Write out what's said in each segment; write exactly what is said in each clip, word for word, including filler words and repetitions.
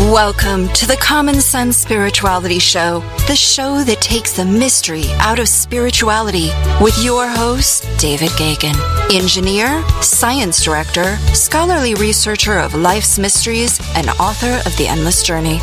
Welcome to the Common Sense Spirituality Show, the show that takes the mystery out of spirituality with your host, David Gagan, engineer, science director, scholarly researcher of life's mysteries, and author of The Endless Journey.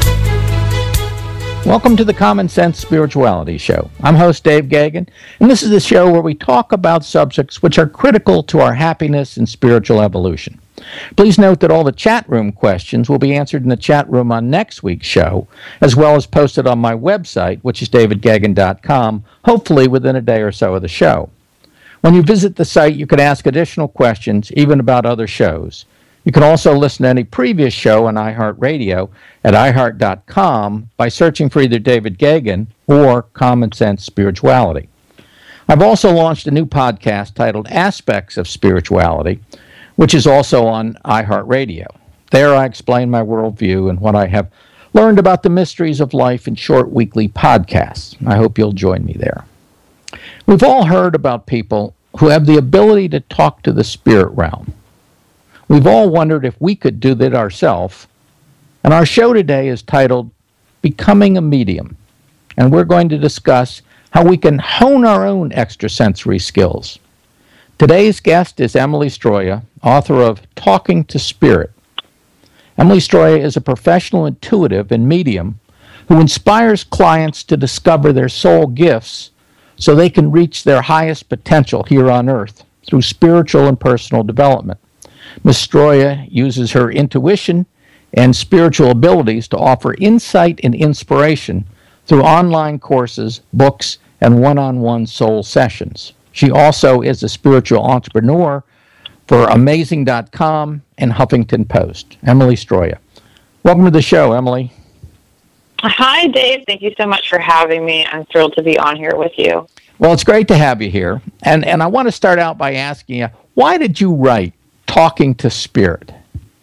Welcome to the Common Sense Spirituality Show. I'm host Dave Gagan, and this is the show where we talk about subjects which are critical to our happiness and spiritual evolution. Please note that all the chat room questions will be answered in the chat room on next week's show, as well as posted on my website, which is david gagan dot com, hopefully within a day or so of the show. When you visit the site, you can ask additional questions, even about other shows. You can also listen to any previous show on iHeartRadio at i heart dot com by searching for either David Gagan or Common Sense Spirituality. I've also launched a new podcast titled Aspects of Spirituality, which is also on iHeartRadio. There I explain my worldview and what I have learned about the mysteries of life in short weekly podcasts. I hope you'll join me there. We've all heard about people who have the ability to talk to the spirit realm. We've all wondered if we could do that ourselves, and our show today is titled Becoming a Medium, and we're going to discuss how we can hone our own extrasensory skills. Today's guest is Emily Stroia, author of Talking to Spirit. Emily Stroia is a professional intuitive and medium who inspires clients to discover their soul gifts so they can reach their highest potential here on Earth through spiritual and personal development. Miz Stroia uses her intuition and spiritual abilities to offer insight and inspiration through online courses, books, and one-on-one soul sessions. She also is a spiritual entrepreneur for amazing dot com and Huffington Post. Emily Stroia. Welcome to the show, Emily. Hi, Dave. Thank you so much for having me. I'm thrilled to be on here with you. Well, it's great to have you here. And, and I want to start out by asking you, why did you write Talking to Spirit?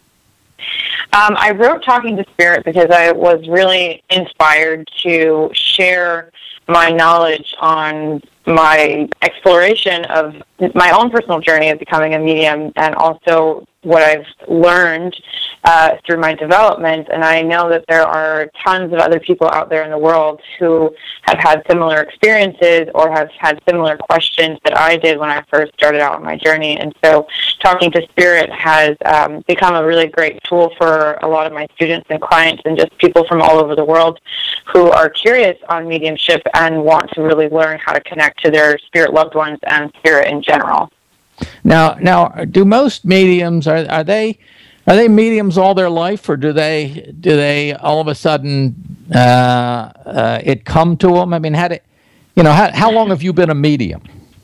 Um, I wrote Talking to Spirit because I was really inspired to share my knowledge on my exploration of my own personal journey of becoming a medium, and also what I've learned uh, through my development. And I know that there are tons of other people out there in the world who have had similar experiences or have had similar questions that I did when I first started out on my journey. And so Talking to Spirit has um, become a really great tool for a lot of my students and clients and just people from all over the world who are curious on mediumship and want to really learn how to connect to their spirit loved ones and spirit in general. Now, now, do most mediums are are they are they mediums all their life, or do they do they all of a sudden uh, uh, it come to them? I mean, how did, you know how how long have you been a medium?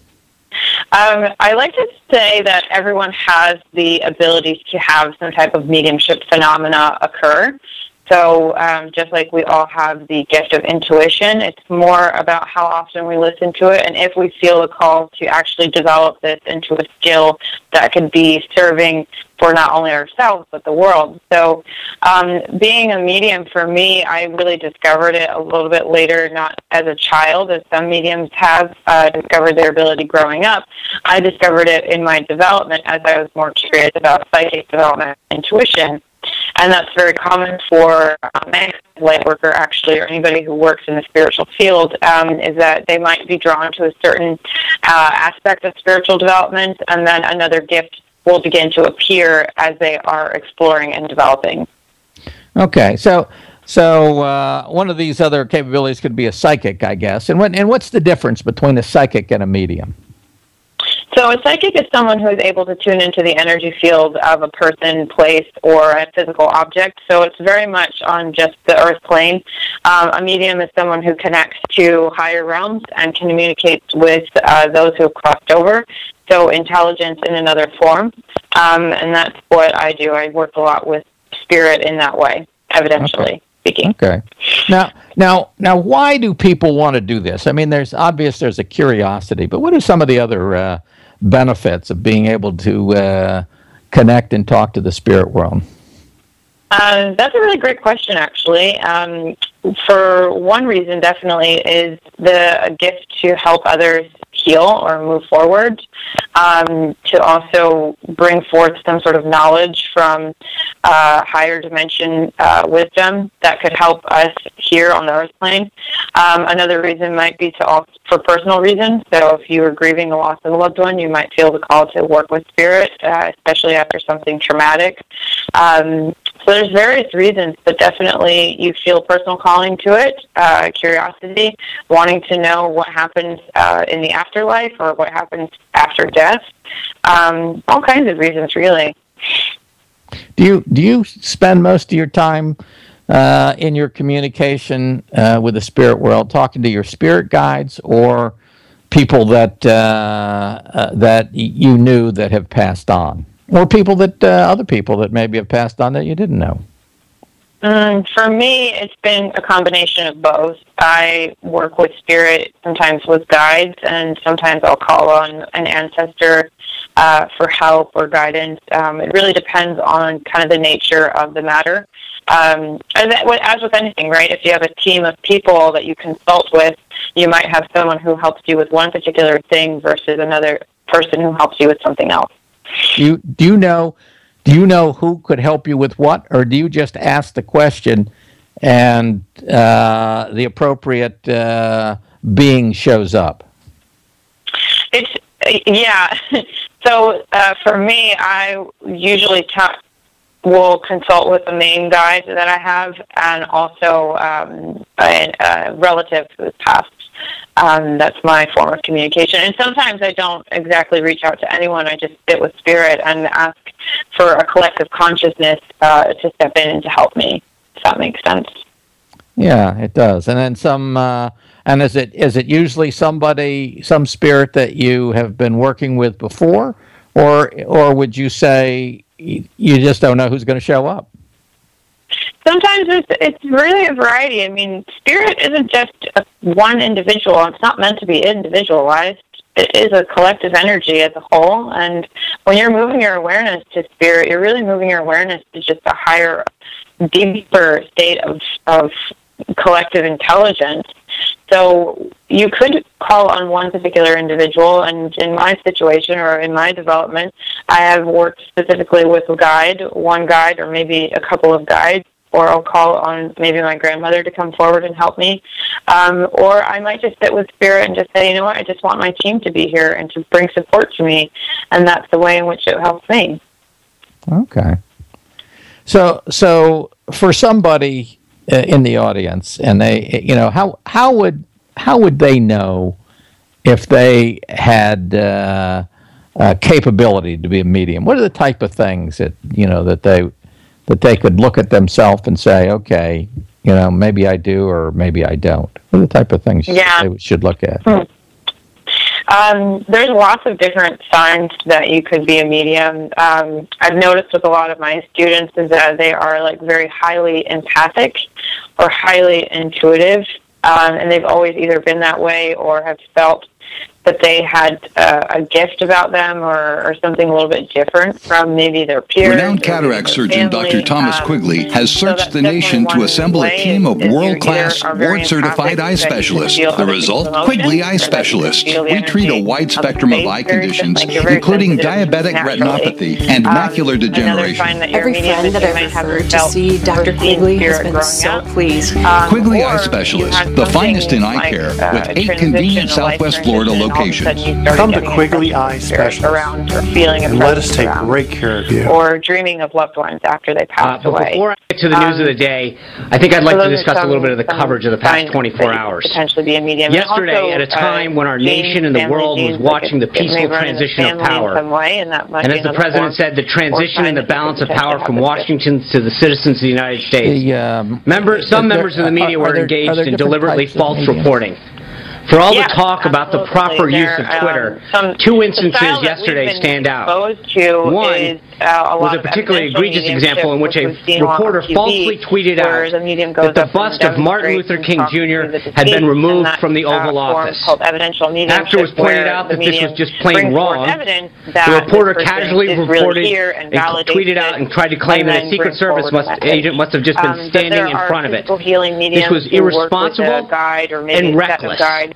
Um, I like to say that everyone has the ability to have some type of mediumship phenomena occur. So um, just like we all have the gift of intuition, it's more about how often we listen to it and if we feel a call to actually develop this into a skill that could be serving for not only ourselves but the world. So um, being a medium for me, I really discovered it a little bit later, not as a child, as some mediums have uh, discovered their ability growing up. I discovered it in my development as I was more curious about psychic development and intuition. And that's very common for um, any light worker, actually, or anybody who works in the spiritual field, um, is that they might be drawn to a certain uh, aspect of spiritual development, and then another gift will begin to appear as they are exploring and developing. Okay, so so uh, one of these other capabilities could be a psychic, I guess. And what and what's the difference between a psychic and a medium? So a psychic is someone who is able to tune into the energy field of a person, place, or a physical object. So it's very much on just the earth plane. Um, a medium is someone who connects to higher realms and communicates with uh, those who have crossed over. So intelligence in another form. Um, and that's what I do. I work a lot with spirit in that way, evidentially. Okay. Speaking. Okay. Now, now, now, why do people want to do this? I mean, there's obvious there's a curiosity, but what are some of the other uh, benefits of being able to uh, connect and talk to the spirit world? Uh, that's a really great question, actually. Um, for one reason, definitely, is the gift to help others heal or move forward. um, to also bring forth some sort of knowledge from uh, higher dimension uh, wisdom that could help us here on the earth plane. Um, another reason might be to also for personal reasons. So if you are grieving the loss of a loved one, you might feel the call to work with spirit, uh, especially after something traumatic. Um, so there's various reasons, but definitely you feel a personal calling to it, uh, curiosity, wanting to know what happens uh, in the afterlife or what happens after death. Um, all kinds of reasons, really. Do you do you spend most of your time uh, in your communication uh, with the spirit world talking to your spirit guides or people that uh, uh, that you knew that have passed on, or people that uh, other people that maybe have passed on that you didn't know? Um, for me, it's been a combination of both. I work with spirit, sometimes with guides, and sometimes I'll call on an ancestor uh, for help or guidance. Um, it really depends on kind of the nature of the matter. Um, and that, as with anything, right, if you have a team of people that you consult with, you might have someone who helps you with one particular thing versus another person who helps you with something else. Do you, do you know... Do you know who could help you with what, or do you just ask the question and uh, the appropriate uh, being shows up? It's yeah. So uh, for me, I usually ta- will consult with the main guide that I have, and also um, a, a relative who's passed. Um, that's my form of communication. And sometimes I don't exactly reach out to anyone. I just sit with spirit and ask for a collective consciousness uh, to step in and to help me, if that makes sense. Yeah, it does. And then some, uh, and is it is it usually somebody, some spirit that you have been working with before, or or would you say you just don't know who's going to show up? Sometimes it's, it's really a variety. I mean, spirit isn't just a, one individual. It's not meant to be individualized. It is a collective energy as a whole. And when you're moving your awareness to spirit, you're really moving your awareness to just a higher, deeper state of, of collective intelligence. So you could call on one particular individual, and in my situation or in my development, I have worked specifically with a guide, one guide or maybe a couple of guides, or I'll call on maybe my grandmother to come forward and help me. Um, or I might just sit with spirit and just say, you know what, I just want my team to be here and to bring support to me, and that's the way in which it helps me. Okay. So, so for somebody uh, in the audience, and they, you know, how how would how would they know if they had uh, uh, capability to be a medium? What are the type of things that you know that they that they could look at themselves and say, okay, you know, maybe I do or maybe I don't? What are the type of things yeah. they should look at? Hmm. Um, there's lots of different signs that you could be a medium. Um, I've noticed with a lot of my students is that they are like very highly empathic or highly intuitive, um, and they've always either been that way or have felt that they had uh, a gift about them or, or something a little bit different from maybe their peers. Renowned cataract surgeon family. Doctor Thomas um, Quigley has searched so the nation to assemble a team of world-class, board-certified eye specialists. The result? Quigley Eye Specialists. We treat a wide spectrum of eye conditions, including diabetic retinopathy and macular degeneration. Every friend that I've referred to see Doctor Quigley has been so pleased. Quigley Eye Specialists, the finest in eye care, with eight convenient Southwest Florida locations. Come to Quigley Eye Specialists around or feeling and let us take great care of you. Or dreaming of loved ones after they pass uh, away. Before I get to the news um, of the day, I think I'd like so to discuss a little bit of the coverage of the past twenty-four hours. Potentially be a medium. Yesterday, also, at a time uh, when our nation and the world was watching the peaceful transition of power, way, and, that and as the president said, the transition and the balance of power from Washington to the citizens of the United States, the, um, members, some there, members of the media were there, engaged in deliberately false reporting. For all yes, the talk about the proper there, use of Twitter, um, two instances yesterday stand out. One is, uh, a was a particularly egregious example in which a reporter falsely tweeted out that the bust of Martin Luther King Junior had been removed from the Oval uh, Office. After it was pointed out that this was just plain wrong, the reporter casually reported really and tweeted out and tried to claim that a Secret Service must, agent must have just been um, standing in front of it. This was irresponsible and reckless.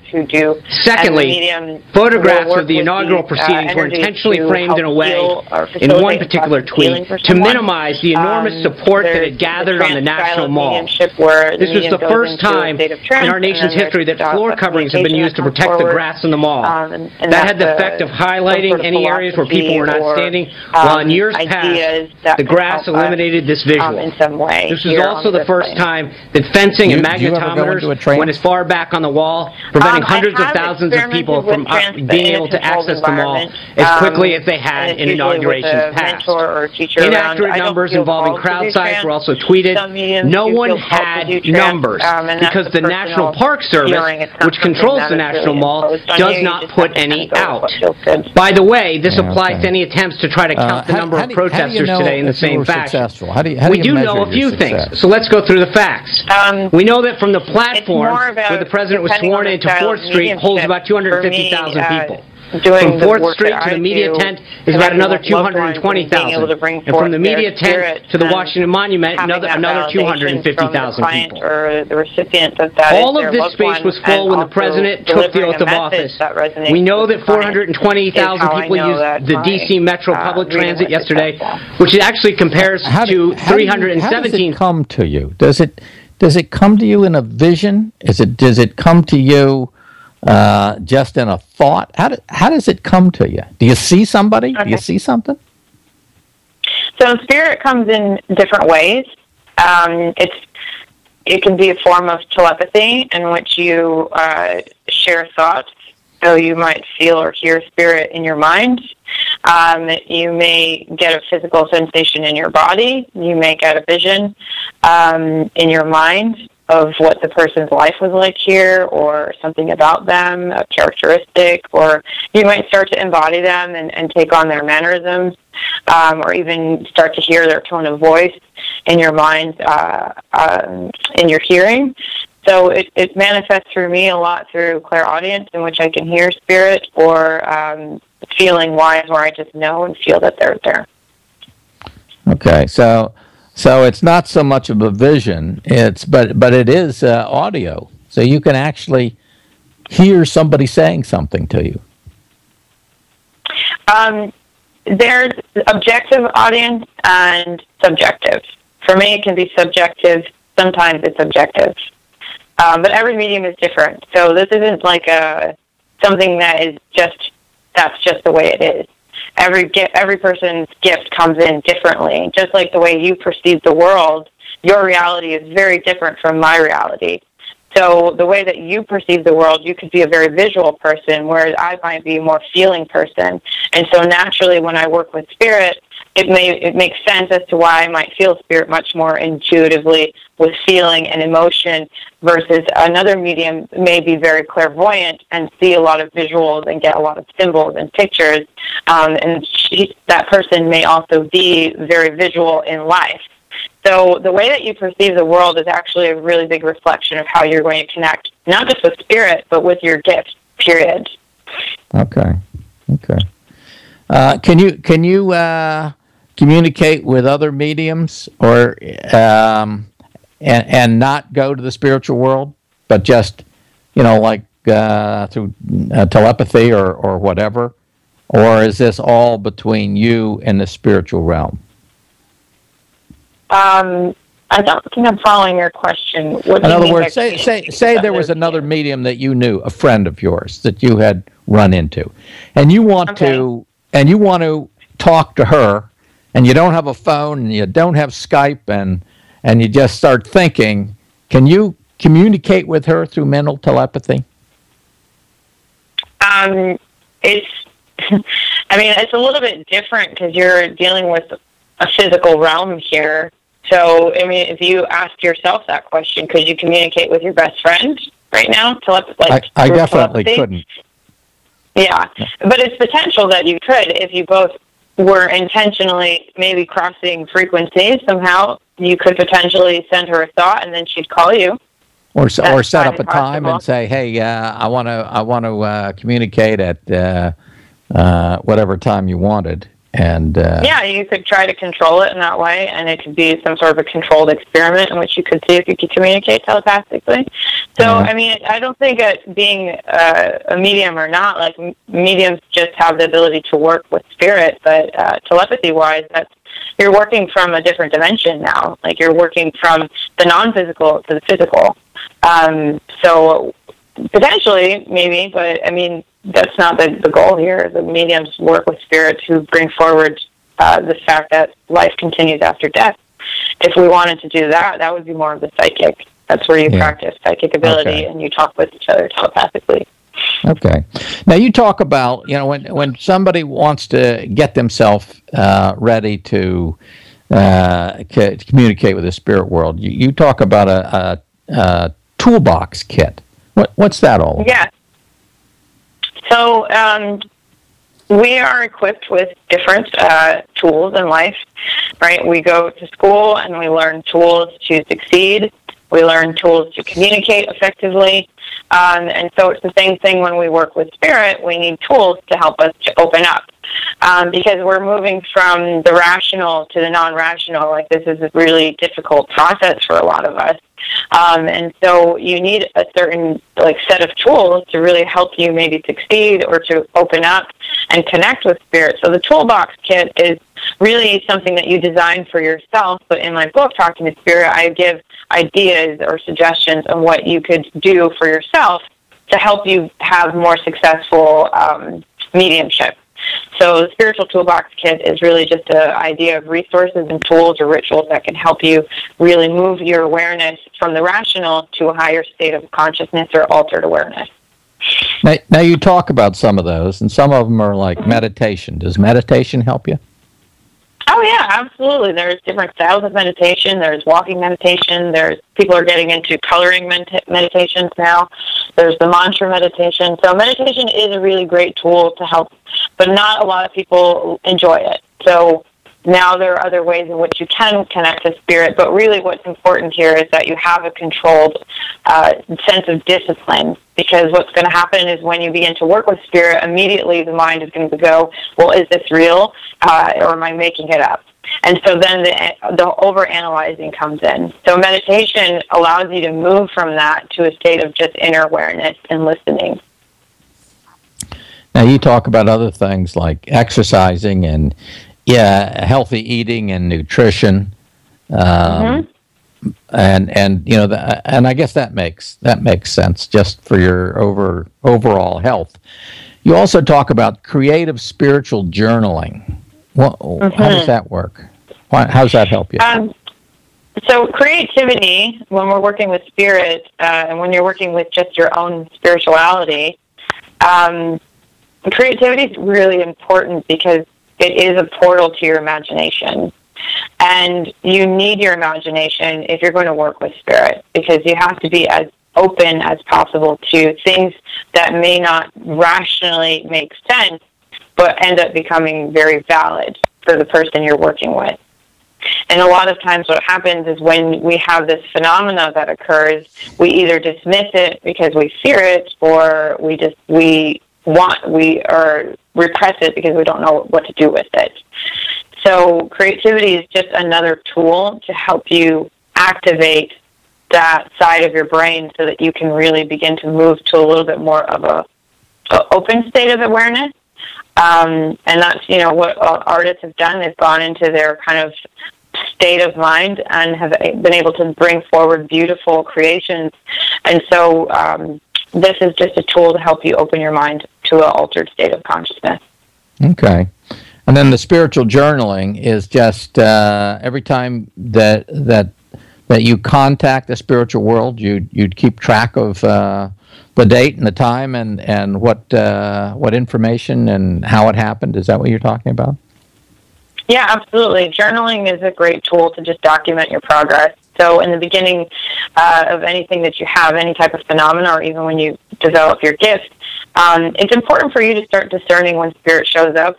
who do. Secondly, medium, photographs of the inaugural with, proceedings uh, were intentionally framed in a way, in one particular tweet, to minimize the enormous um, support that had gathered on the National Mall. This was the first time in our nation's history that floor coverings have been used to protect the grass in the mall. Um, and, and that had the effect of highlighting sort of any areas where people were not standing, um, while in years past, the grass eliminated this visual. Um, in some way. This was also the first time that fencing you, and magnetometers went as far back on the wall, preventing um, hundreds of thousands of people from uh, being able to access the mall as quickly um, as they had in inaugurations past. Inaccurate numbers involving crowd size were also tweeted. No one had numbers um, because the National Park Service, which controls the National Mall, does not put any out. By the way, this yeah, applies okay. to any attempts to try to count uh, the number how, how of protesters you know today in the same fashion. How do you, how do we do know a few success? things, so let's go through the facts. Um, we know that from the platform where the president was sworn into fourth Street holds about two hundred fifty thousand uh, people. From fourth Street to the media tent is about another two hundred twenty thousand. And from the media tent to the Washington Monument, another another two hundred fifty thousand people. Or the recipient of that All of this space was full when the president took the oath of office. We know that four hundred twenty thousand people used the D C Metro public transit yesterday, which actually compares to three hundred seventeen. How does it come to you? Does it does it come to you in a vision? Is it does it come to you Uh, just in a thought? How, do, how does it come to you? Do you see somebody? Okay. Do you see something? So spirit comes in different ways. Um, it's it can be a form of telepathy in which you uh, share thoughts. So you might feel or hear spirit in your mind. Um, you may get a physical sensation in your body. You may get a vision um, in your mind of what the person's life was like here, or something about them, a characteristic, or you might start to embody them and, and take on their mannerisms, um, or even start to hear their tone of voice in your mind, uh, um, in your hearing. So it, it manifests through me a lot through clairaudience, in which I can hear spirit, or um, feeling wise, where I just know and feel that they're there. Okay, so... So it's not so much of a vision, it's but but it is uh, audio. So you can actually hear somebody saying something to you. Um, there's objective audience and subjective. For me, it can be subjective. Sometimes it's objective. Um, but every medium is different. So this isn't like a something that is just, that's just the way it is. Every every person's gift comes in differently. Just like the way you perceive the world, your reality is very different from my reality. So the way that you perceive the world, you could be a very visual person, whereas I might be a more feeling person. And so naturally, when I work with spirit, it may it makes sense as to why I might feel spirit much more intuitively with feeling and emotion, versus another medium may be very clairvoyant and see a lot of visuals and get a lot of symbols and pictures. Um, and she, that person may also be very visual in life. So the way that you perceive the world is actually a really big reflection of how you're going to connect, not just with spirit, but with your gift, period. Okay. Okay. Uh, can you can you uh, communicate with other mediums, or um, and and not go to the spiritual world, but just, you know, like uh, through uh, telepathy or, or whatever? Or is this all between you and the spiritual realm? Um, I don't think I'm following your question. What In other words, say say say there was another medium that you knew, a friend of yours that you had run into, and you want okay. to and you want to talk to her, and you don't have a phone and you don't have Skype, and and you just start thinking. Can you communicate with her through mental telepathy? Um, it's. I mean, it's a little bit different because you're dealing with a physical realm here. So, I mean, if you ask yourself that question, could you communicate with your best friend right now? Telep- like I, I definitely telepathy? couldn't. Yeah, but it's potential that you could if you both were intentionally maybe crossing frequencies somehow. You could potentially send her a thought, and then she'd call you. Or or set up a time and say, "Hey, uh, I want to I want to uh, communicate at uh, uh, whatever time you wanted," And uh, yeah, you could try to control it in that way, and it could be some sort of a controlled experiment in which you could see if you could communicate telepathically. So, mm-hmm. I mean, I don't think that being uh, a medium or not, like mediums just have the ability to work with spirit, but uh, telepathy-wise, that's you're working from a different dimension now. Like you're working from the non-physical to the physical. Um, so potentially, maybe, but I mean, that's not the, the goal here. The mediums work with spirits who bring forward uh, the fact that life continues after death. If we wanted to do that, that would be more of the psychic. That's where you yeah. practice psychic ability okay. and you talk with each other telepathically. Okay. Now you talk about, you know, when when somebody wants to get themselves uh, ready to uh, c- communicate with the spirit world, you, you talk about a, a, a toolbox kit. What what's that all about? Yeah. So um, we are equipped with different uh, tools in life, right? We go to school and we learn tools to succeed. We learn tools to communicate effectively. Um, and so it's the same thing when we work with spirit. We need tools to help us to open up. Um, because we're moving from the rational to the non-rational. Like, this is a really difficult process for a lot of us. Um, and so you need a certain like set of tools to really help you maybe succeed or to open up and connect with spirit. So the toolbox kit is really something that you design for yourself. But in my book, Talking to Spirit, I give ideas or suggestions on what you could do for yourself to help you have more successful um, mediumship. So the Spiritual Toolbox Kit is really just an idea of resources and tools or rituals that can help you really move your awareness from the rational to a higher state of consciousness or altered awareness. Now, now you talk about some of those, and some of them are like mm-hmm. meditation. Does meditation help you? Oh, yeah, absolutely. There's different styles of meditation. There's walking meditation. There's people are getting into coloring med- meditations now. There's the mantra meditation. So meditation is a really great tool to help, but not a lot of people enjoy it. So now there are other ways in which you can connect to spirit, but really what's important here is that you have a controlled uh, sense of discipline, because what's going to happen is when you begin to work with spirit, immediately the mind is going to go, well, is this real, uh, or am I making it up? And so then the, the over-analyzing comes in. So meditation allows you to move from that to a state of just inner awareness and listening. Now, you talk about other things like exercising and yeah, healthy eating and nutrition, um, mm-hmm. and and you know, the, and I guess that makes that makes sense just for your over overall health. You also talk about creative spiritual journaling. Well, mm-hmm. How does that work? Why, how does that help you? Um, so creativity, when we're working with spirit, uh, and when you're working with just your own spirituality, um, creativity is really important because it is a portal to your imagination. And you need your imagination if you're going to work with spirit, because you have to be as open as possible to things that may not rationally make sense, but end up becoming very valid for the person you're working with. And a lot of times what happens is when we have this phenomena that occurs, we either dismiss it because we fear it, or we just, we want, we are repress it because we don't know what to do with it. So creativity is just another tool to help you activate that side of your brain so that you can really begin to move to a little bit more of a, a open state of awareness. Um, and that's, you know, what artists have done. They've gone into their kind of state of mind and have been able to bring forward beautiful creations. And so um, this is just a tool to help you open your mind to an altered state of consciousness. Okay. And then the spiritual journaling is just uh, every time that that that you contact the spiritual world, you you'd keep track of uh, the date and the time and and what uh, what information and how it happened. Is that what you're talking about? Yeah, absolutely. Journaling is a great tool to just document your progress. So in the beginning uh, of anything that you have, any type of phenomena, or even when you develop your gift, um, it's important for you to start discerning when spirit shows up.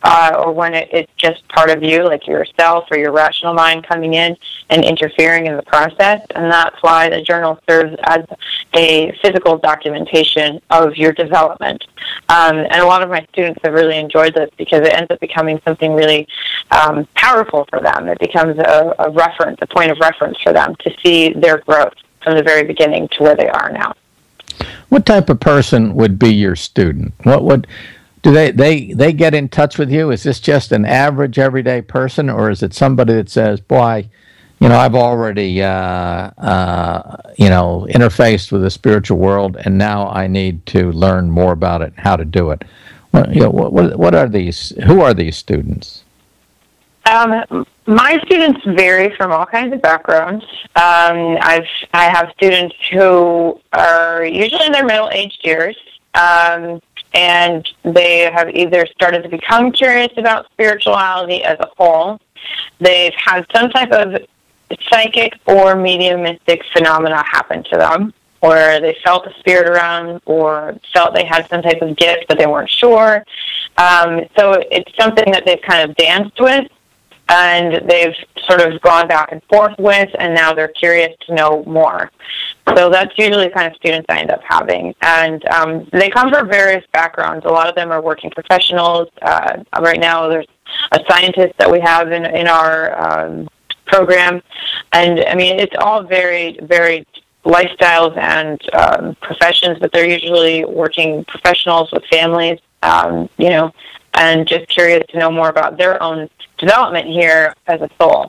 uh, or when it, it's just part of you, like yourself or your rational mind coming in and interfering in the process. And that's why the journal serves as a physical documentation of your development. Um, and a lot of my students have really enjoyed this because it ends up becoming something really um, powerful for them. It becomes a, a reference, a point of reference for them to see their growth from the very beginning to where they are now. What type of person would be your student? What would do they, they they get in touch with you? Is this just an average everyday person, or is it somebody that says, "Boy, you know, I've already uh, uh, you know interfaced with the spiritual world, and now I need to learn more about it and how to do it"? What, you know, what what are these? Who are these students? Um, my students vary from all kinds of backgrounds. Um, I've I have students who are usually in their middle-aged years, um, and they have either started to become curious about spirituality as a whole. They've had some type of psychic or mediumistic phenomena happen to them, or they felt a spirit around, or felt they had some type of gift, but they weren't sure. Um, so it's something that they've kind of danced with, and they've sort of gone back and forth with, and now they're curious to know more. So that's usually the kind of students I end up having. And um, they come from various backgrounds. A lot of them are working professionals. Uh, right now there's a scientist that we have in, in our um, program. And, I mean, it's all very, very lifestyles and um, professions, but they're usually working professionals with families, um, you know, and just curious to know more about their own development here as a soul.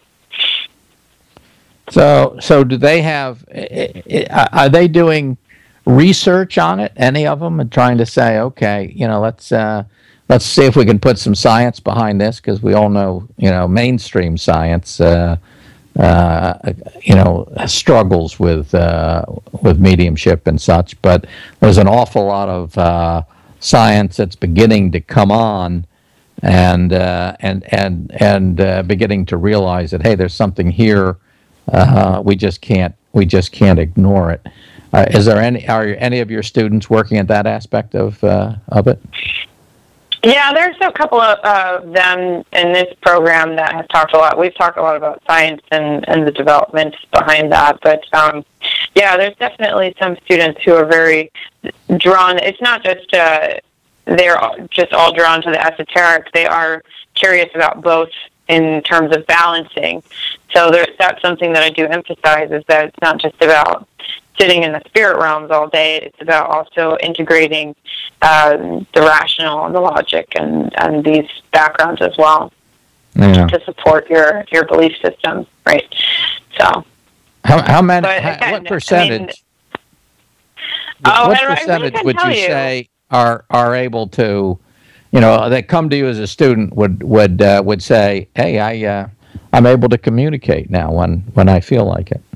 So, so do they have? Are they doing research on it? Any of them, and trying to say, okay, you know, let's uh, let's see if we can put some science behind this, because we all know, you know, mainstream science, uh, uh, you know, struggles with uh, with mediumship and such. But there's an awful lot of uh, science that's beginning to come on, and uh, and and and uh, beginning to realize that, hey, there's something here. Uh, we just can't we just can't ignore it. Uh, is there any are any of your students working at that aspect of uh, of it? Yeah, there's a couple of uh, them in this program that have talked a lot. We've talked a lot about science and, and the development behind that, but um, yeah, there's definitely some students who are very drawn. It's not just uh, they're just all drawn to the esoteric. They are curious about both in terms of balancing. So there, that's something that I do emphasize, is that it's not just about sitting in the spirit realms all day. It's about also integrating um, the rational and the logic and, and these backgrounds as well, yeah, to support your, your belief system, right? So, how how many? But again, how, what percentage? I mean, oh, what percentage really would you, you say are are able to, you know, that come to you as a student would would uh, would say, hey, I uh, I'm able to communicate now when, when I feel like it?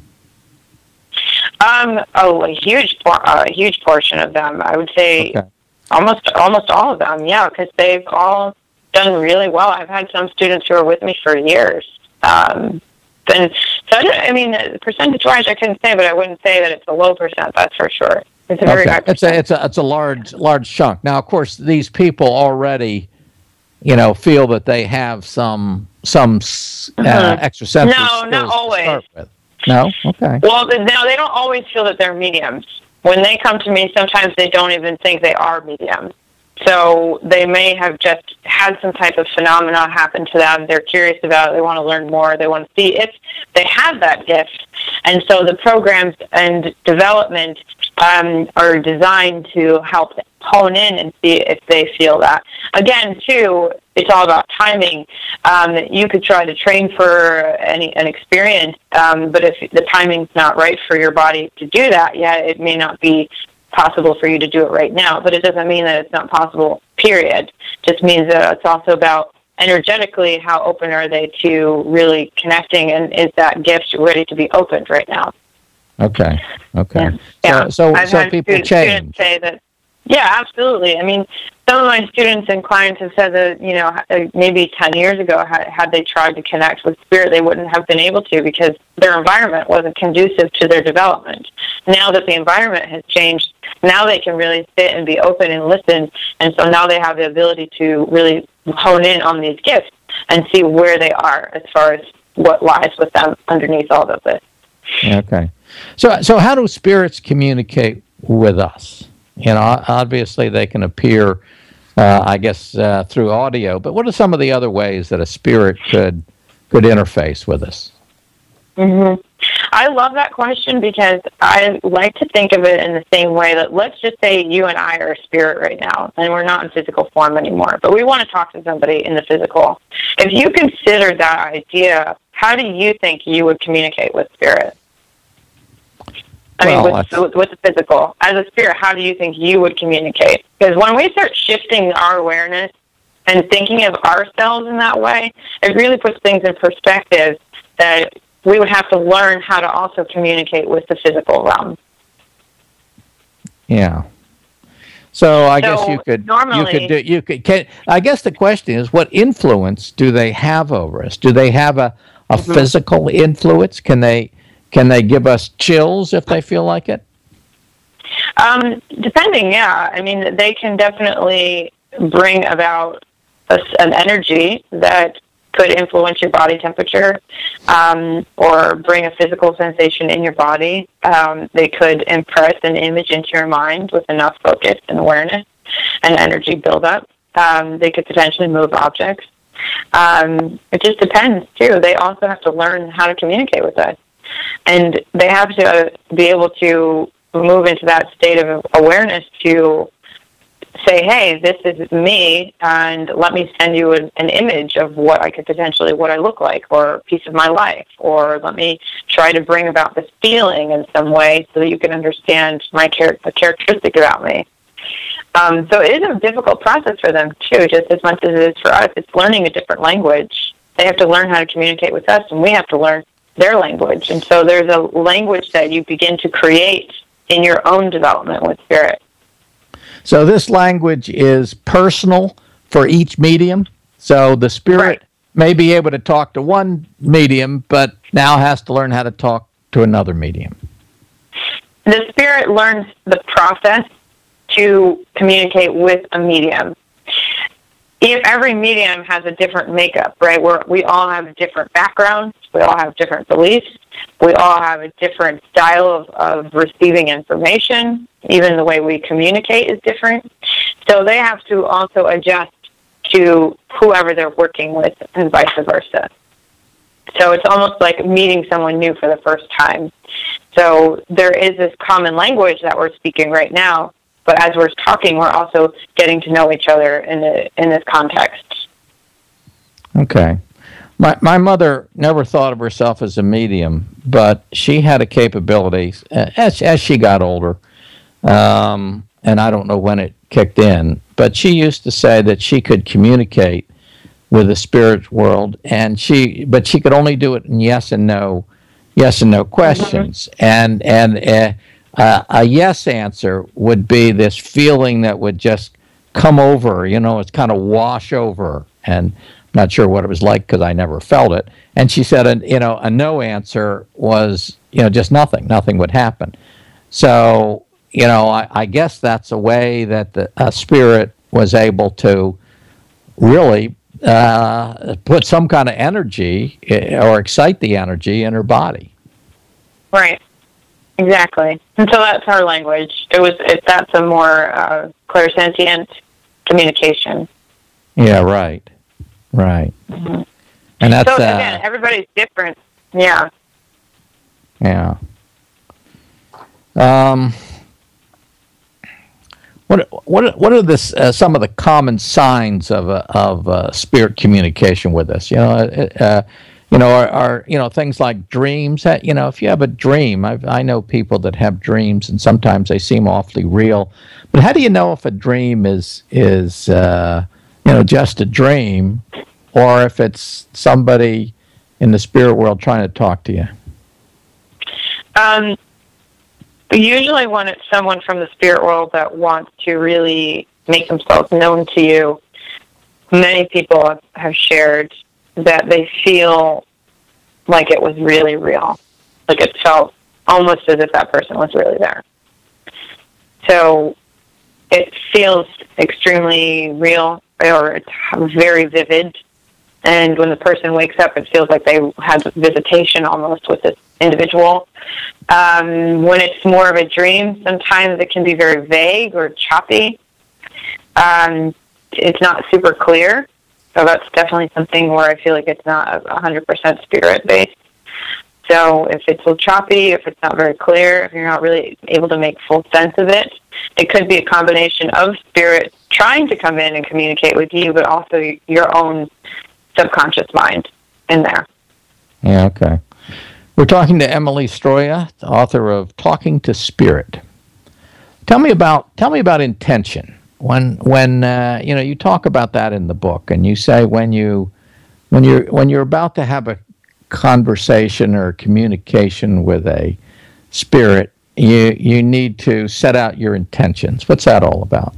Um, oh, a huge, uh, a huge portion of them. I would say okay. almost, almost all of them. Yeah, because they've all done really well. I've had some students who are with me for years. Um, and so I mean, percentage-wise, I couldn't say, but I wouldn't say that it's a low percent. That's for sure. It's a very okay. high percent. It's a, it's a, it's a large, large chunk. Now, of course, these people already, you know, feel that they have some, some uh, mm-hmm. extrasensory no, skills not always. to start with. No? Okay. Well, no, they don't always feel that they're mediums. When they come to me, sometimes they don't even think they are mediums. So they may have just had some type of phenomena happen to them. They're curious about it. They want to learn more. They want to see if they have that gift. And so the programs and development um, are designed to help hone in and see if they feel that. Again, too, it's all about timing. Um, you could try to train for any, an experience, um, but if the timing's not right for your body to do that yet, it may not be possible for you to do it right now. But it doesn't mean that it's not possible, period. It just means that it's also about energetically, how open are they to really connecting, and is that gift ready to be opened right now? Okay, okay. Yeah. So, so, I've so had people students, change. Students say that, yeah, absolutely. I mean, some of my students and clients have said that, you know, maybe ten years ago, had they tried to connect with spirit, they wouldn't have been able to, because their environment wasn't conducive to their development. Now that the environment has changed, now they can really sit and be open and listen, and so now they have the ability to really hone in on these gifts and see where they are as far as what lies with them underneath all of this. Okay. So, so how do spirits communicate with us? You know, obviously they can appear, uh, I guess, uh, through audio, but what are some of the other ways that a spirit could could interface with us? Mm-hmm. I love that question because I like to think of it in the same way that, let's just say you and I are a spirit right now, and we're not in physical form anymore, but we want to talk to somebody in the physical. If you consider that idea, how do you think you would communicate with spirit? I well, mean, with, with, with the physical. As a spirit, how do you think you would communicate? Because when we start shifting our awareness and thinking of ourselves in that way, it really puts things in perspective that we would have to learn how to also communicate with the physical realm. Yeah. So I so guess you could normally, you could do you could can, I guess the question is, what influence do they have over us? Do they have a, a mm-hmm. physical influence? Can they can they give us chills if they feel like it? Um, depending, yeah. I mean, they can definitely bring about a, an energy that could influence your body temperature, um, or bring a physical sensation in your body. Um, they could impress an image into your mind with enough focus and awareness and energy buildup. Um, they could potentially move objects. Um, it just depends, too. They also have to learn how to communicate with us. And they have to be able to move into that state of awareness to say, hey, this is me, and let me send you an, an image of what I could potentially, what I look like, or a piece of my life, or let me try to bring about this feeling in some way so that you can understand my char- a characteristic about me. Um, so it is a difficult process for them, too, just as much as it is for us. It's learning a different language. They have to learn how to communicate with us, and we have to learn their language. And so there's a language that you begin to create in your own development with spirit. So this language is personal for each medium. So the spirit right. may be able to talk to one medium, but now has to learn how to talk to another medium. The spirit learns the process to communicate with a medium. If every medium has a different makeup, right? We're, we all have different backgrounds. We all have different beliefs. We all have a different style of, of receiving information. Even the way we communicate is different. So they have to also adjust to whoever they're working with and vice versa. So it's almost like meeting someone new for the first time. So there is this common language that we're speaking right now, but as we're talking, we're also getting to know each other in the, in this context. Okay. My my mother never thought of herself as a medium, but she had a capability as as she got older, um, and I don't know when it kicked in, but she used to say that she could communicate with the spirit world, and she but she could only do it in yes and no, yes and no questions, mm-hmm. and and uh, uh, a yes answer would be this feeling that would just come over, you know, it's kind of wash over, and not sure what it was like because I never felt it. And she said, a, you know, a no answer was, you know, just nothing. Nothing would happen. So, you know, I, I guess that's a way that the a spirit was able to really uh, put some kind of energy or excite the energy in her body. Right. Exactly. And so that's her language. It was. It, that's a more uh, clairsentient communication. Yeah. Right. Right. Mm-hmm. And that's, so again, uh, everybody's different. Yeah. Yeah. Um. What what what are this uh, some of the common signs of uh, of uh, spirit communication with us? You know, uh, you know, are, are you know things like dreams? You know, if you have a dream, I've, I know people that have dreams, and sometimes they seem awfully real. But how do you know if a dream is is uh, you know, just a dream, or if it's somebody in the spirit world trying to talk to you? Um, usually when it's someone from the spirit world that wants to really make themselves known to you, many people have shared that they feel like it was really real. Like it felt almost as if that person was really there. So it feels extremely real. or it's very vivid. And when the person wakes up, it feels like they had visitation almost with this individual. Um, when it's more of a dream, sometimes it can be very vague or choppy. Um, it's not super clear. So that's definitely something where I feel like it's not one hundred percent spirit-based. So if it's a little choppy, if it's not very clear, if you're not really able to make full sense of it, it could be a combination of spirit trying to come in and communicate with you, but also your own subconscious mind in there. Yeah, okay. We're talking to Emily Stroya, the author of Talking to Spirit. Tell me about tell me about intention. When when uh, you know you talk about that in the book, and you say when you when you're when you're about to have a conversation or communication with a spirit, you you need to set out your intentions. What's that all about?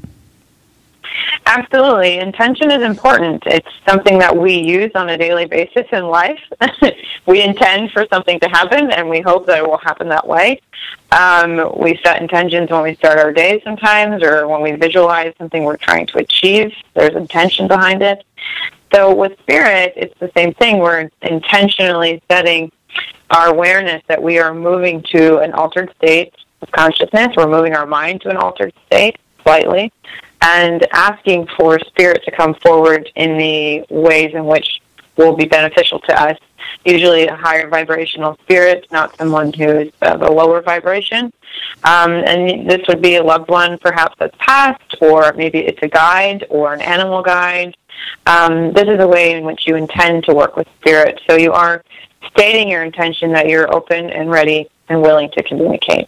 Absolutely. Intention is important. It's something that we use on a daily basis in life. We intend for something to happen, and we hope that it will happen that way. Um, we set intentions when we start our day sometimes, or when we visualize something we're trying to achieve. There's intention behind it. So with spirit, it's the same thing. We're intentionally setting our awareness that we are moving to an altered state of consciousness. We're moving our mind to an altered state slightly, and asking for spirit to come forward in the ways in which will be beneficial to us. Usually a higher vibrational spirit, not someone who is of a lower vibration. Um, and this would be a loved one, perhaps that's passed, or maybe it's a guide or an animal guide. Um, this is a way in which you intend to work with spirit. So you are stating your intention that you're open and ready and willing to communicate.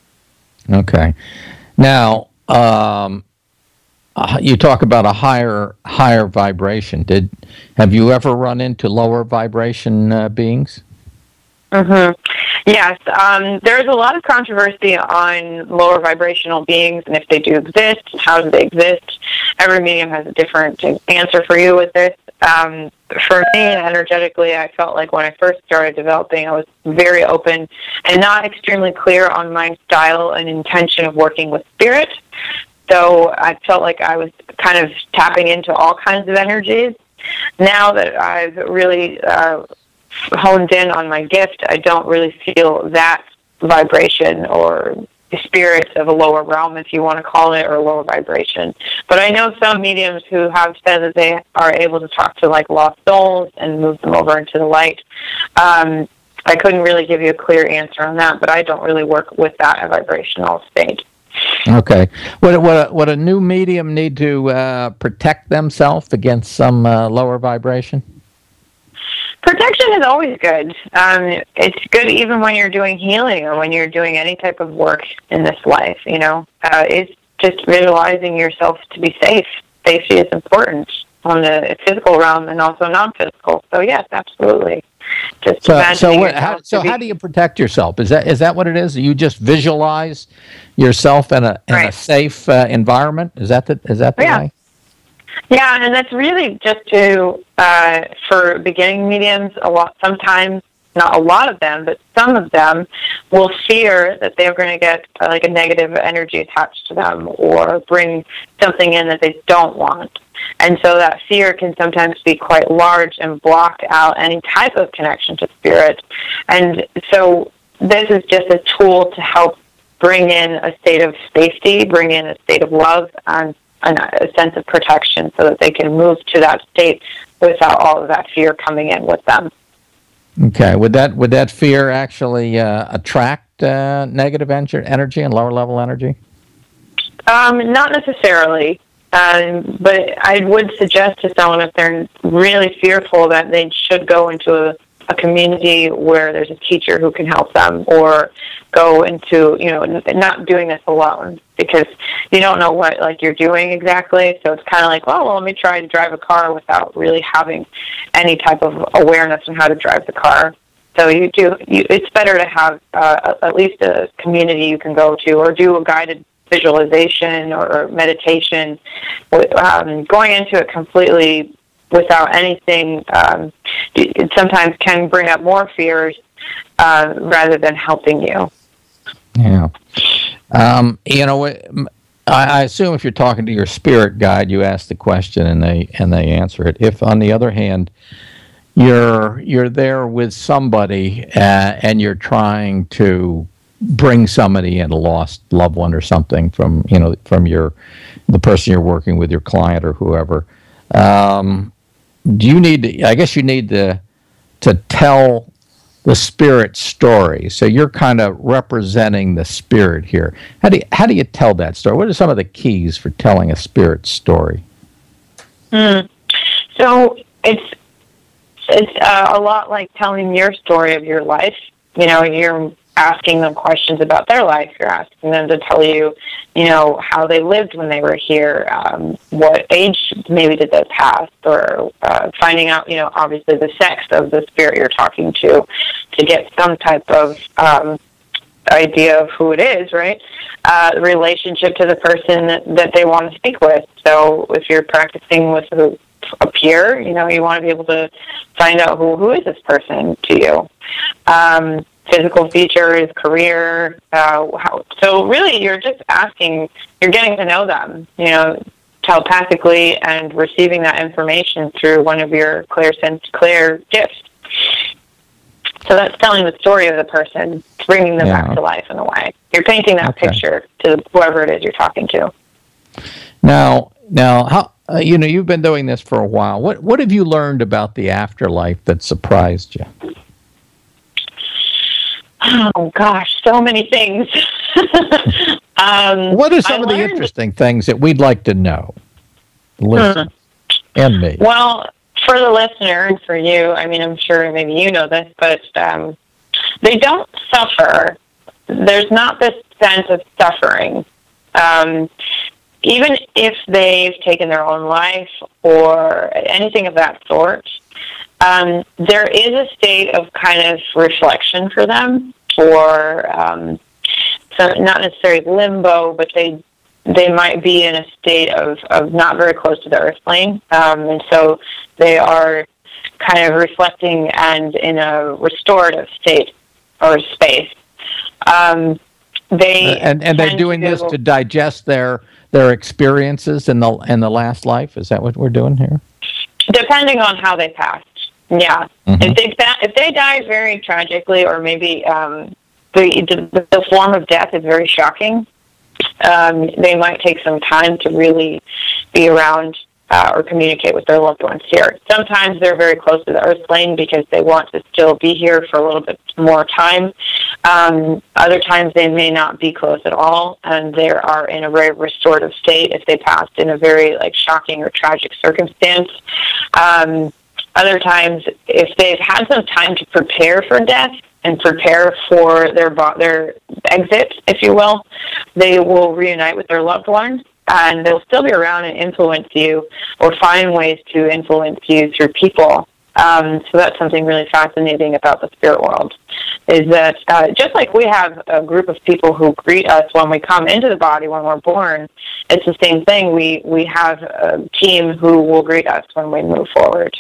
Okay. Now, um, Uh, you talk about a higher higher vibration. Did have you ever run into lower vibration uh, beings? Mm-hmm. Yes. Um, there's a lot of controversy on lower vibrational beings and if they do exist, how do they exist. Every medium has a different answer for you with this. Um, for me, energetically, I felt like when I first started developing, I was very open and not extremely clear on my style and intention of working with spirit. So I felt like I was kind of tapping into all kinds of energies. Now that I've really uh, honed in on my gift, I don't really feel that vibration or spirits of a lower realm, if you want to call it, or lower vibration. But I know some mediums who have said that they are able to talk to like lost souls and move them over into the light. Um, I couldn't really give you a clear answer on that, but I don't really work with that vibrational state. Okay. Would, would, a, would a new medium need to uh, protect themselves against some uh, lower vibration? Protection is always good. Um, it's good even when you're doing healing or when you're doing any type of work in this life, you know. Uh, it's just visualizing yourself to be safe. Safety is important on the physical realm and also non-physical. So, yes, absolutely. Just so, so, what, how, so be, how do you protect yourself? Is that is that what it is? You just visualize yourself in a in right. a safe uh, environment? Is that the is that the yeah. way? Yeah, and that's really just to uh, for beginning mediums. A lot sometimes, not a lot of them, but some of them will fear that they're going to get uh, like a negative energy attached to them or bring something in that they don't want. And so that fear can sometimes be quite large and block out any type of connection to spirit. And so this is just a tool to help bring in a state of safety, bring in a state of love, and a sense of protection so that they can move to that state without all of that fear coming in with them. Okay. Would that would that fear actually uh, attract uh, negative en- energy and lower level energy? Um, not necessarily. Um, but I would suggest to someone if they're really fearful that they should go into a, a community where there's a teacher who can help them, or go into, you know, not doing this alone, because you don't know what like you're doing exactly. So it's kind of like, oh, well, let me try to drive a car without really having any type of awareness on how to drive the car. So you do. You, it's better to have uh, at least a community you can go to, or do a guided visualization or meditation. Um, going into it completely without anything, um, it sometimes can bring up more fears uh, rather than helping you. Yeah. Um, you know, I, I assume if you're talking to your spirit guide, you ask the question and they and they answer it. If, on the other hand, you're you're there with somebody uh, and you're trying to bring somebody in, a lost loved one or something from you know from your the person you're working with, your client or whoever, um, do you need to? I guess you need to to tell the spirit story. So you're kind of representing the spirit here. How do you, how do you tell that story? What are some of the keys for telling a spirit story? Mm. So it's it's uh, a lot like telling your story of your life. You know, you're asking them questions about their life. You're asking them to tell you, you know, how they lived when they were here, um, what age maybe did they pass, or uh, finding out, you know, obviously the sex of the spirit you're talking to, to get some type of um, idea of who it is, right? Uh, the relationship to the person that, that they want to speak with. So if you're practicing with a, a peer, you know, you want to be able to find out who, who is this person to you. Um, physical features, career. Uh, how, so really, you're just asking, you're getting to know them, you know, telepathically and receiving that information through one of your clear sense, clear gifts. So that's telling the story of the person, bringing them yeah. back to life in a way. You're painting that okay. picture to whoever it is you're talking to. Now, now, how uh, you know you've been doing this for a while. What what have you learned about the afterlife that surprised you? Oh, gosh, so many things. um, what are some I of the interesting things that we'd like to know? Listen, hmm. and me. Well, for the listener and for you, I mean, I'm sure maybe you know this, but um, they don't suffer. There's not this sense of suffering. Um, even if they've taken their own life or anything of that sort, Um, there is a state of kind of reflection for them, or um, so not necessarily limbo, but they they might be in a state of, of not very close to the earth plane, um, and so they are kind of reflecting and in a restorative state or space. Um, they and and they're doing to, this to digest their their experiences in the in the last life. Is that what we're doing here? Depending on how they passed. Yeah, mm-hmm. if they if they die very tragically, or maybe um, the, the the form of death is very shocking, um, they might take some time to really be around uh, or communicate with their loved ones here. Sometimes they're very close to the earth plane because they want to still be here for a little bit more time. Um, other times they may not be close at all, and they are in a very restorative state if they passed in a very like shocking or tragic circumstance. Um, Other times, if they've had some time to prepare for death and prepare for their their exit, if you will, they will reunite with their loved ones, and they'll still be around and influence you or find ways to influence you through people. Um, so that's something really fascinating about the spirit world, is that uh, just like we have a group of people who greet us when we come into the body when we're born, it's the same thing. We, we have a team who will greet us when we move forward.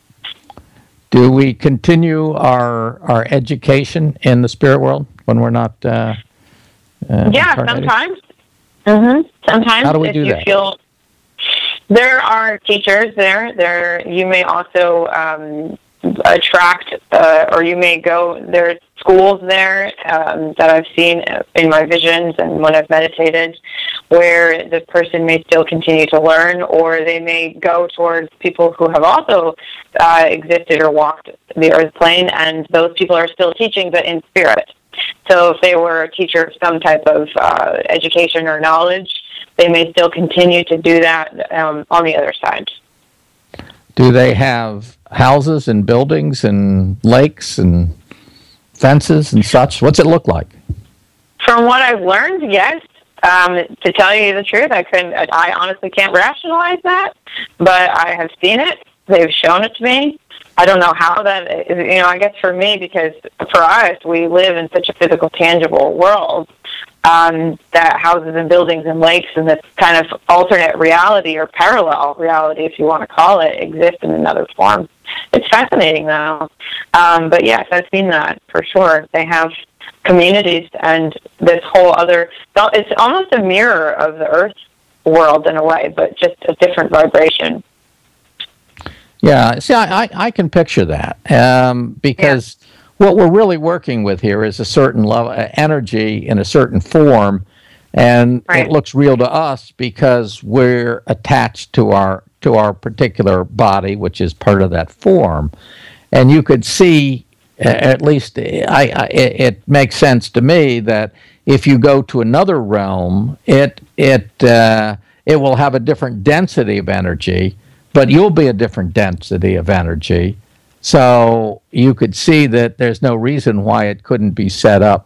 Do we continue our our education in the spirit world when we're not? Uh, uh, yeah, sometimes. Mm-hmm. Sometimes. How do we if do you that? Feel, there are teachers there. There, you may also um, attract, uh, or you may go. There's schools there um, that I've seen in my visions and when I've meditated, where the person may still continue to learn, or they may go towards people who have also uh, existed or walked the earth plane, and those people are still teaching, but in spirit. So if they were a teacher of some type of uh, education or knowledge, they may still continue to do that um, on the other side. Do they have houses and buildings and lakes and fences and such? What's it look like? From what I've learned, yes. Um, to tell you the truth, I couldn't. I honestly can't rationalize that, but I have seen it. They've shown it to me. I don't know how that is. You know, I guess for me, because for us, we live in such a physical, tangible world um, that houses and buildings and lakes and this kind of alternate reality or parallel reality, if you want to call it, exist in another form. It's fascinating, though. Um, but yes, I've seen that for sure. They have communities and this whole other, it's almost a mirror of the Earth world in a way, but just a different vibration. Yeah, see, I, I, I can picture that um, because yeah. what we're really working with here is a certain level of energy in a certain form, and right. it looks real to us because we're attached to our to our particular body, which is part of that form. And you could see, at least I, I, it makes sense to me that if you go to another realm, it it uh, it will have a different density of energy, but you'll be a different density of energy. So you could see that there's no reason why it couldn't be set up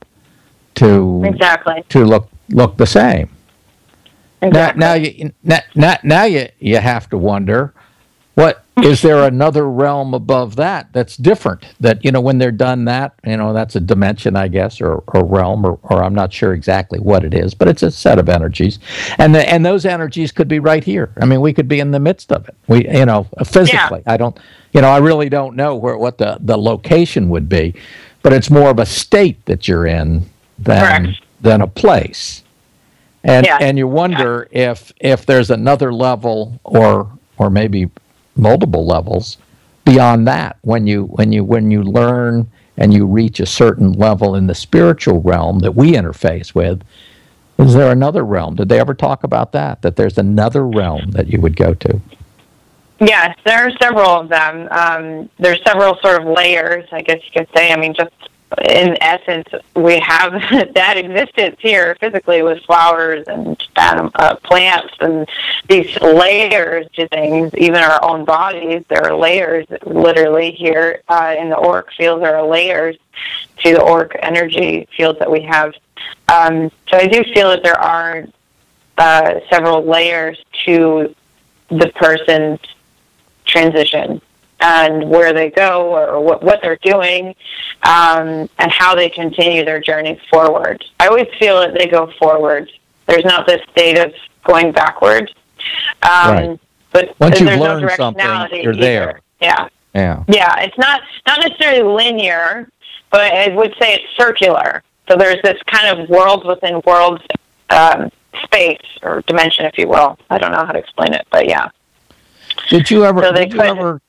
to exactly to look look the same. Exactly. Now, now you now, now, now you you have to wonder, what is there another realm above that that's different? That, you know, when they're done that, you know, that's a dimension, I guess, or, or realm, or, or I'm not sure exactly what it is, but it's a set of energies, and the, and those energies could be right here. I mean, we could be in the midst of it. We, you know, physically. Yeah. I don't, you know, I really don't know where what the, the location would be, but it's more of a state that you're in than Correct. than a place. And yeah. and you wonder yeah. if if there's another level, or or maybe multiple levels beyond that, when you when you when you learn and you reach a certain level in the spiritual realm that we interface with. Is there another realm? Did they ever talk about that? That there's another realm that you would go to? Yes, there are several of them. Um, there's several sort of layers, I guess you could say. I mean, just in essence, we have that existence here physically with flowers and uh, plants and these layers to things, even our own bodies. There are layers literally here uh, in the auric field. There are layers to the auric energy fields that we have. Um, so I do feel that there are uh, several layers to the person's transition, and where they go, or what, what they're doing, um, and how they continue their journey forward. I always feel that they go forward. There's not this state of going backwards. Um, right. But once you've there's learned no something, you're either. there. Yeah. Yeah. Yeah. It's not not necessarily linear, but I would say it's circular. So there's this kind of world within worlds um, space or dimension, if you will. I don't know how to explain it, but yeah. Did you ever? So did you ever?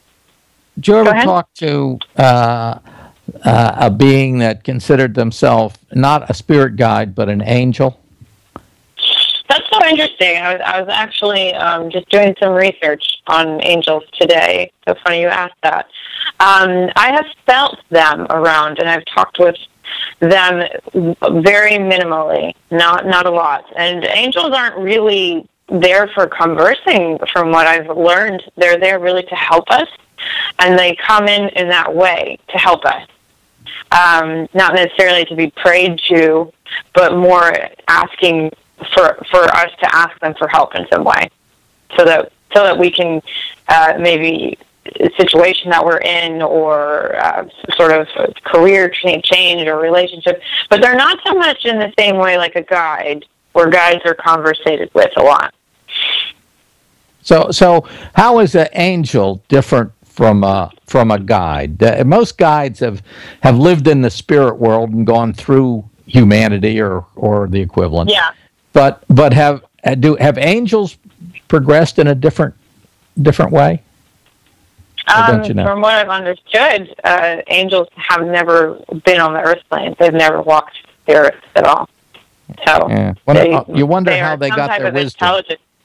Did you ever talk to uh, uh, a being that considered themselves not a spirit guide but an angel? That's so interesting. I was I was actually um, just doing some research on angels today. So funny you asked that. Um, I have felt them around, and I've talked with them very minimally, not not a lot. And angels aren't really there for conversing, from what I've learned. They're there really to help us, and they come in in that way to help us. Um, not necessarily to be prayed to, but more asking for for us to ask them for help in some way, so that so that we can uh, maybe a situation that we're in, or uh, sort of a career change or relationship. But they're not so much in the same way like a guide, where guides are conversated with a lot. So, so how is an angel different from a from a guide? Uh, most guides have have lived in the spirit world and gone through humanity, or or the equivalent. Yeah. But but have do have angels progressed in a different different way? Um, don't you know? From what I've understood, uh, angels have never been on the earth plane. They've never walked the earth at all. So yeah. Well, they, uh, you wonder they how they got their wisdom.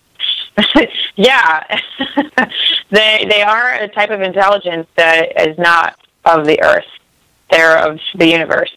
Yeah, they they are a type of intelligence that is not of the earth. They're of the universe.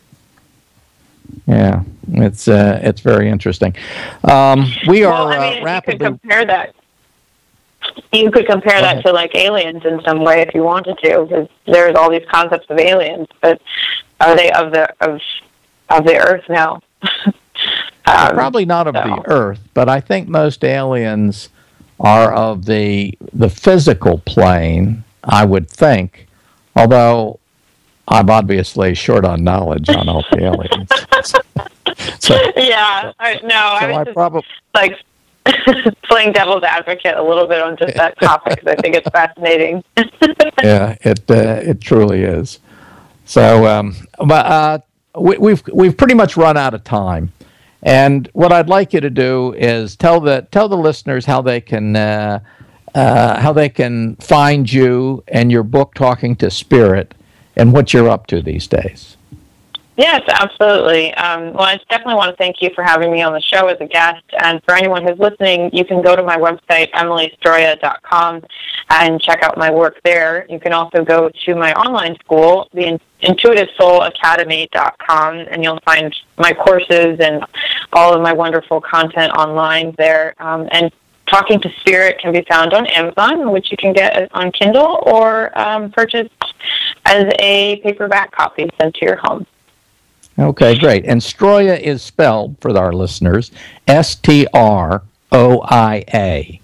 Yeah, it's uh, it's very interesting. Um, we well, are I mean, uh, rapidly. You could compare that. You could compare that to like aliens in some way if you wanted to, because there's all these concepts of aliens, but are they of the of of the earth? No. um, Probably not of so. the earth, but I think most aliens are of the the physical plane, I would think, although I'm obviously short on knowledge on all the aliens. so, yeah, I, no, so I was I just probably like playing devil's advocate a little bit on just that topic, because I think it's fascinating. Yeah, it uh, it truly is. So, um, but uh, we, we've we've pretty much run out of time. And what I'd like you to do is tell the tell the listeners how they can uh, uh, how they can find you and your book, Talking to Spirit, and what you're up to these days. Yes, absolutely. Um, well, I definitely want to thank you for having me on the show as a guest. And for anyone who's listening, you can go to my website, emily stroya dot com, and check out my work there. You can also go to my online school, the intuitive soul academy dot com, and you'll find my courses and all of my wonderful content online there. Um, and Talking to Spirit can be found on Amazon, which you can get on Kindle or um, purchased as a paperback copy sent to your home. Okay, great. And Stroya is spelled, for our listeners, S T R O I A.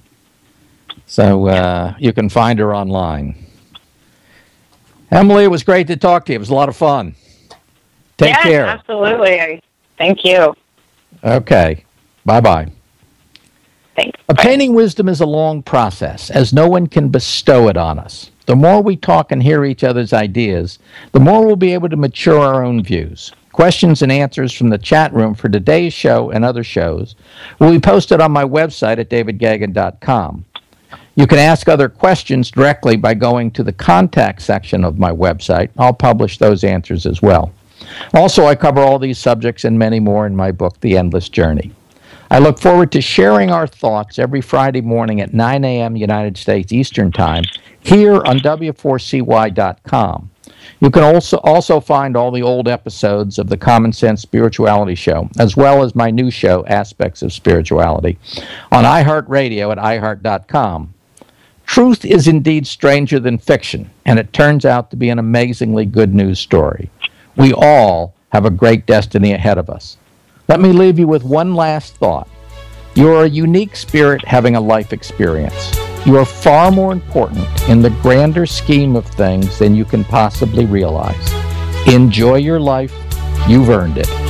So uh, you can find her online. Emily, it was great to talk to you. It was a lot of fun. Take yes, care. Absolutely. Thank you. Okay. Bye-bye. Thanks. Obtaining wisdom is a long process, as no one can bestow it on us. The more we talk and hear each other's ideas, the more we'll be able to mature our own views. Questions and answers from the chat room for today's show and other shows will be posted on my website at david gagan dot com. You can ask other questions directly by going to the contact section of my website. I'll publish those answers as well. Also, I cover all these subjects and many more in my book, The Endless Journey. I look forward to sharing our thoughts every Friday morning at nine a.m. United States Eastern Time here on W four C Y dot com. You can also also find all the old episodes of the Common Sense Spirituality Show, as well as my new show, Aspects of Spirituality, on iHeartRadio at i heart dot com. Truth is indeed stranger than fiction, and it turns out to be an amazingly good news story. We all have a great destiny ahead of us. Let me leave you with one last thought. You are a unique spirit having a life experience. You are far more important in the grander scheme of things than you can possibly realize. Enjoy your life. You've earned it.